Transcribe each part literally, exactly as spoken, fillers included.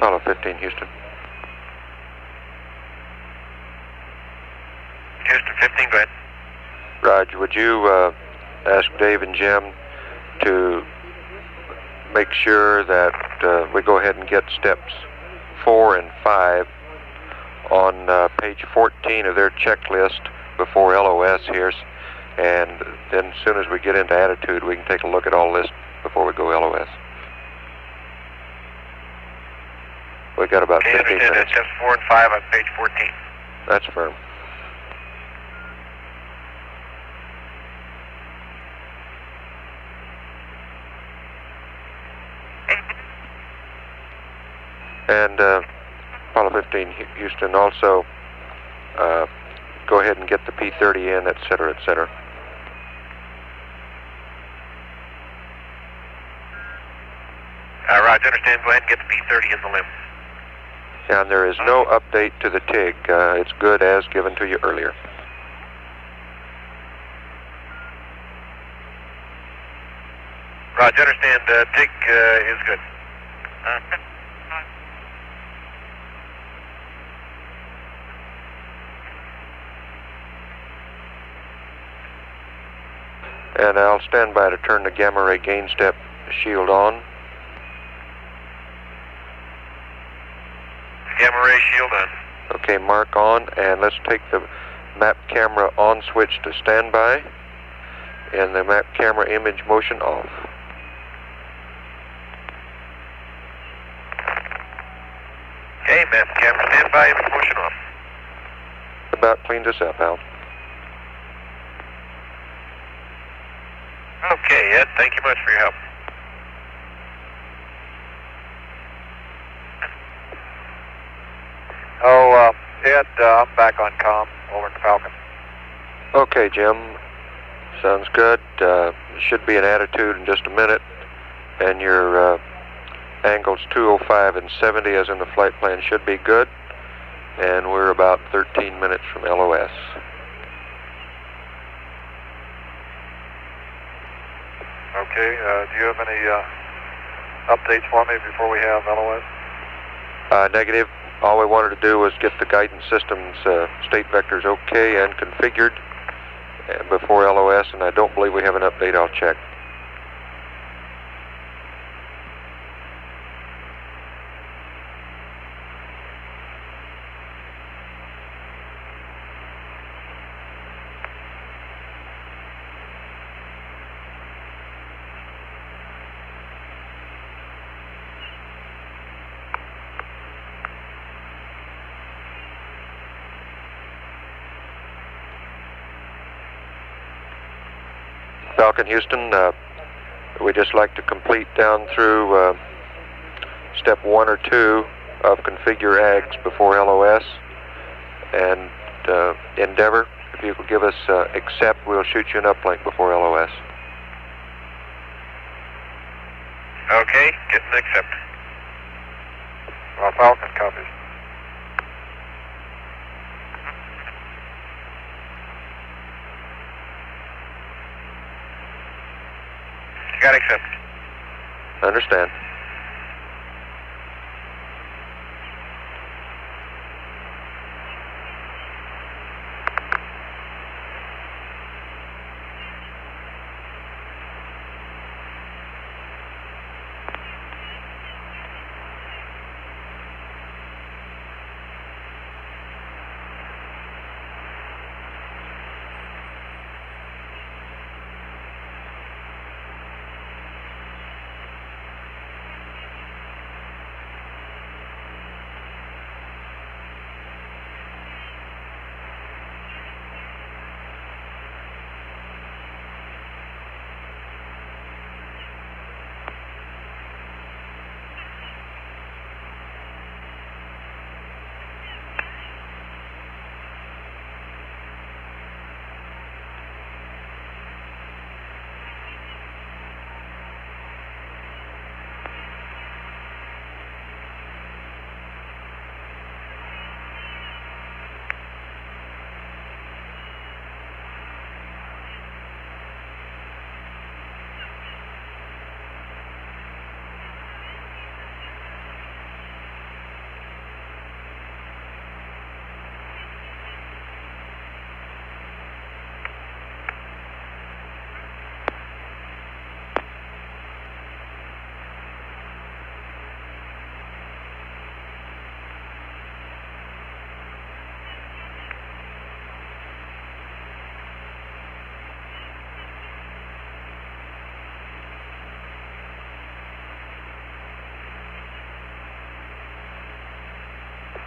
Apollo fifteen, Houston. Houston fifteen, go ahead. Roger, would you uh, ask Dave and Jim to make sure that uh, we go ahead and get steps four and five on uh, page fourteen of their checklist before L O S here, and then as soon as we get into attitude, we can take a look at all this before we go L O S. We got about okay, fifteen understand minutes. That steps four and five on page fourteen. That's firm. And uh, Apollo fifteen, Houston, also uh, go ahead and get the P thirty in, et cetera, et cetera. Uh, Roger, understand. Go ahead and get the P thirty in the limb. And there is no update to the T I G. Uh, it's good as given to you earlier. Roger, understand. Uh, T I G uh, is good. Uh, And I'll stand by to turn the gamma ray gain step shield on. Gamma ray shield on. Okay, mark on, and let's take the map camera on switch to standby, and the map camera image motion off. Okay, map camera standby, image motion off. About cleaned us up, Al. Okay, Ed, thank you much for your help. Oh, uh, Ed, uh, I'm back on comm over in the Falcon. Okay, Jim. Sounds good. Uh, should be an attitude in just a minute. And your uh, angles two oh five and seventy, as in the flight plan, should be good. And we're about thirteen minutes from L O S. Okay, uh, do you have any uh, updates for me before we have L O S? Uh, negative. All we wanted to do was get the guidance system's uh, state vectors okay and configured uh, before L O S, and I don't believe we have an update. I'll check. Falcon Houston, uh, we just like to complete down through uh, step one or two of configure A Gs before L O S, and uh, Endeavor, if you could give us uh, accept, we'll shoot you an uplink before L O S. Okay, get an accept. Well, Falcon copies. Got accept. Understand.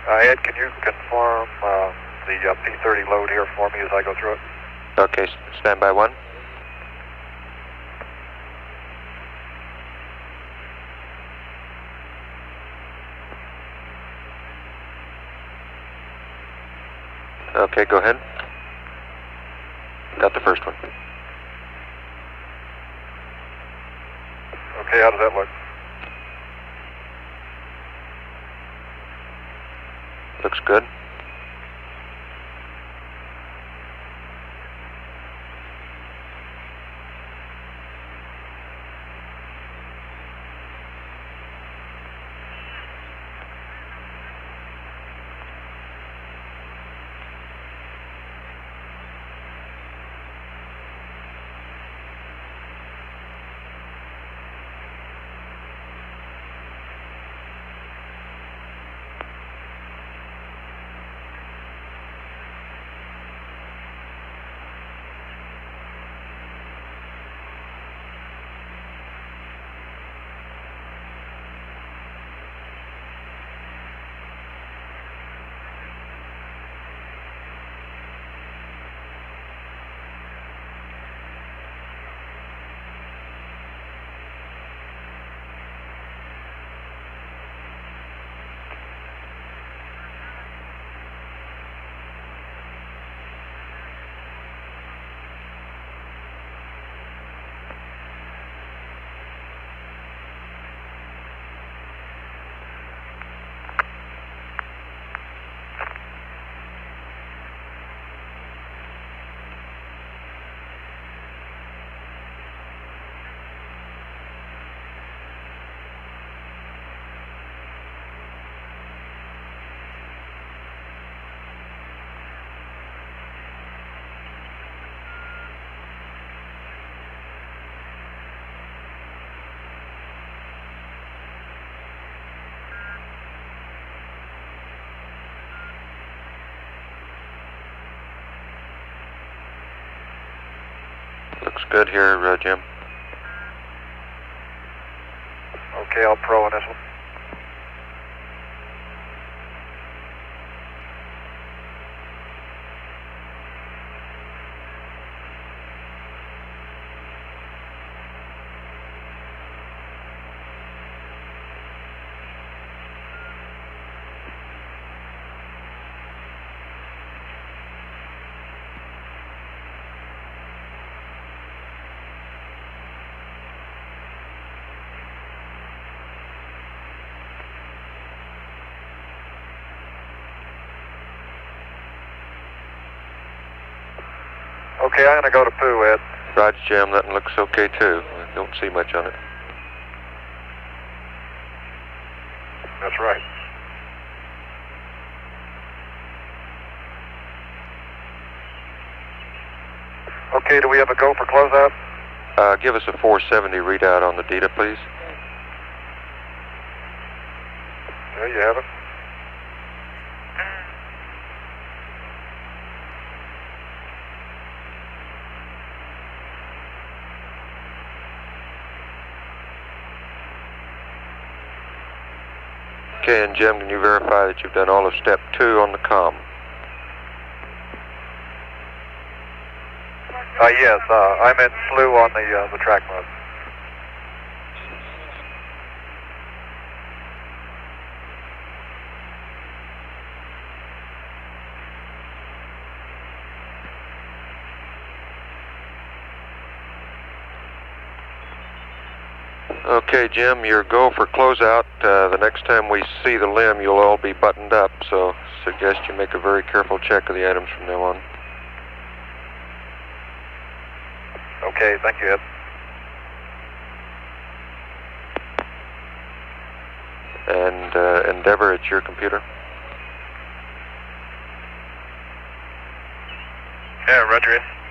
Uh, Ed, can you confirm uh, the uh, P thirty load here for me as I go through it? Okay, stand by one. Okay, go ahead. Got the first one. Okay, how does that look? Looks good. Looks good here, uh, Jim. Okay, I'll pro on this one. Okay, I'm going to go to poo, Ed. Roger, Jim. That looks okay, too. I don't see much on it. That's right. Okay, do we have a go for closeout? Uh, give us a four seventy readout on the D A, please. There you have it. Okay, and Jim, can you verify that you've done all of step two on the comm? Uh, yes, uh, I'm in S L U on the, uh, the track mode. Okay, Jim, your go for closeout. Uh, the next time we see the limb, you'll all be buttoned up, so suggest you make a very careful check of the items from now on. Okay, thank you, Ed. And uh, Endeavor, it's your computer. Yeah, roger it.